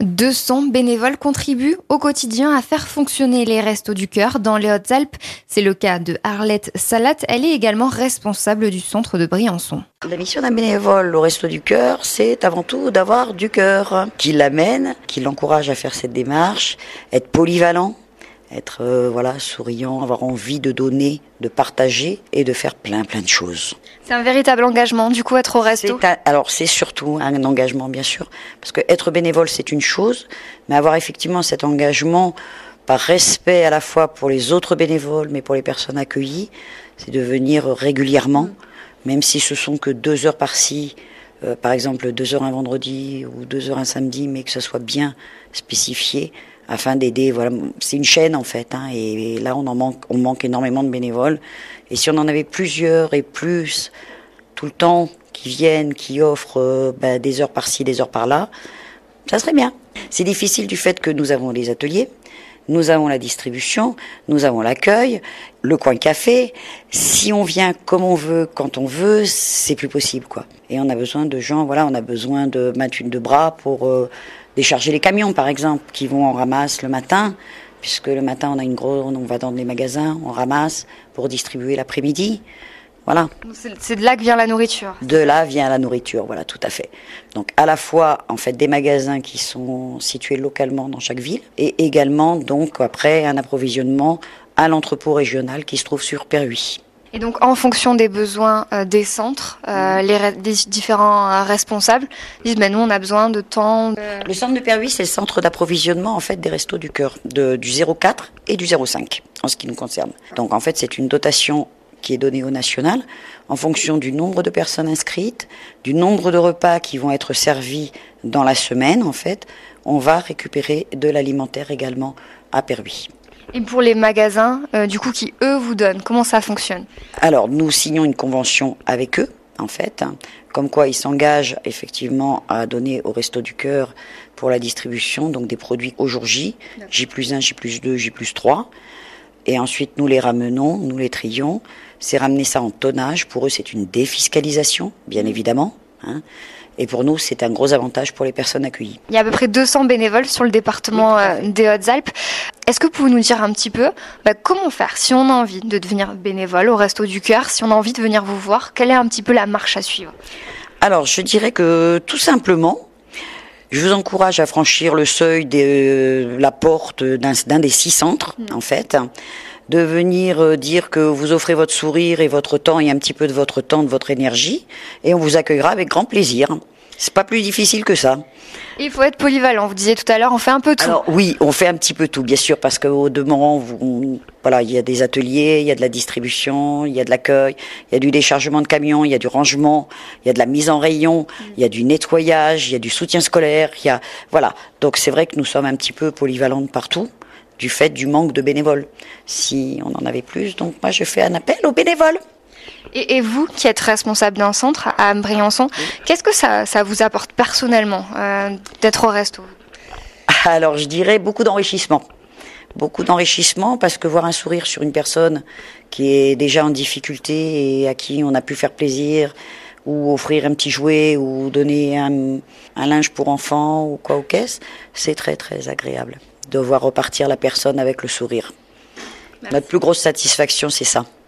200 bénévoles contribuent au quotidien à faire fonctionner les Restos du Cœur dans les Hautes-Alpes. C'est le cas de Arlette Salat. Elle est également responsable du centre de Briançon. La mission d'un bénévole au Resto du Cœur, c'est avant tout d'avoir du cœur, qui l'amène, qui l'encourage à faire cette démarche, être polyvalent, être souriant, avoir envie de donner, de partager et de faire plein de choses. C'est un véritable engagement, du coup, être au resto. Alors c'est surtout un engagement, bien sûr, parce que être bénévole, c'est une chose, mais avoir effectivement cet engagement par respect à la fois pour les autres bénévoles, mais pour les personnes accueillies, c'est de venir régulièrement, même si ce sont que 2 heures par-ci, par exemple 2 heures un vendredi ou 2 heures un samedi, mais que ça soit bien spécifié, afin d'aider. Voilà, c'est une chaîne en fait, et là on manque énormément de bénévoles. Et si on en avait plusieurs et plus tout le temps qui viennent, qui offrent des heures par-ci, des heures par-là, ça serait bien. C'est difficile du fait que nous avons les ateliers, nous avons la distribution, nous avons l'accueil, le coin café. Si on vient comme on veut, quand on veut, c'est plus possible, quoi. Et on a besoin de gens, on a besoin de maintenir de bras pour décharger les camions, par exemple, qui vont en ramasse le matin, puisque le matin on va dans les magasins, on ramasse pour distribuer l'après-midi. Voilà. C'est de là que vient la nourriture. De là vient la nourriture, voilà, tout à fait. Donc à la fois en fait des magasins qui sont situés localement dans chaque ville, et également donc après un approvisionnement à l'entrepôt régional qui se trouve sur Perhuis. Et donc, en fonction des besoins des centres, les différents responsables disent nous, on a besoin de temps. Le centre de Perhuis, c'est le centre d'approvisionnement en fait des Restos du Cœur, du 04 et du 05, en ce qui nous concerne. Donc, en fait, c'est une dotation qui est donnée au national en fonction du nombre de personnes inscrites, du nombre de repas qui vont être servis dans la semaine. En fait, on va récupérer de l'alimentaire également à Perhuis. Et pour les magasins, qui eux vous donnent, comment ça fonctionne ? Alors, nous signons une convention avec eux, en fait, comme quoi ils s'engagent effectivement à donner au Resto du Cœur pour la distribution, donc des produits au jour J, J+1, J+2, J+3. Et ensuite, nous les ramenons, nous les trions. C'est ramener ça en tonnage. Pour eux, c'est une défiscalisation, bien évidemment. Et pour nous, c'est un gros avantage pour les personnes accueillies. Il y a à peu près 200 bénévoles sur le département des Hautes-Alpes. Est-ce que vous pouvez nous dire un petit peu comment faire si on a envie de devenir bénévole au Resto du Cœur, si on a envie de venir vous voir, quelle est un petit peu la marche à suivre ? Alors, je dirais que tout simplement, je vous encourage à franchir le seuil de la porte d'un des 6 centres, en fait, de venir dire que vous offrez votre sourire et votre temps et un petit peu de votre temps, de votre énergie, et on vous accueillera avec grand plaisir. C'est pas plus difficile que ça. Il faut être polyvalent. Vous disiez tout à l'heure, on fait un peu tout. Alors oui, on fait un petit peu tout, bien sûr, parce qu'au demeurant, il y a des ateliers, il y a de la distribution, il y a de l'accueil, il y a du déchargement de camions, il y a du rangement, il y a de la mise en rayon, il y a du nettoyage, il y a du soutien scolaire, Donc c'est vrai que nous sommes un petit peu polyvalentes partout, du fait du manque de bénévoles. Si on en avait plus, donc moi je fais un appel aux bénévoles. Et vous, qui êtes responsable d'un centre à Briançon, qu'est-ce que ça vous apporte personnellement d'être au resto ? Alors je dirais beaucoup d'enrichissement. Beaucoup d'enrichissement parce que voir un sourire sur une personne qui est déjà en difficulté et à qui on a pu faire plaisir ou offrir un petit jouet ou donner un linge pour enfant ou quoi ou qu'est-ce, c'est très très agréable de voir repartir la personne avec le sourire. Merci. Notre plus grosse satisfaction, c'est ça.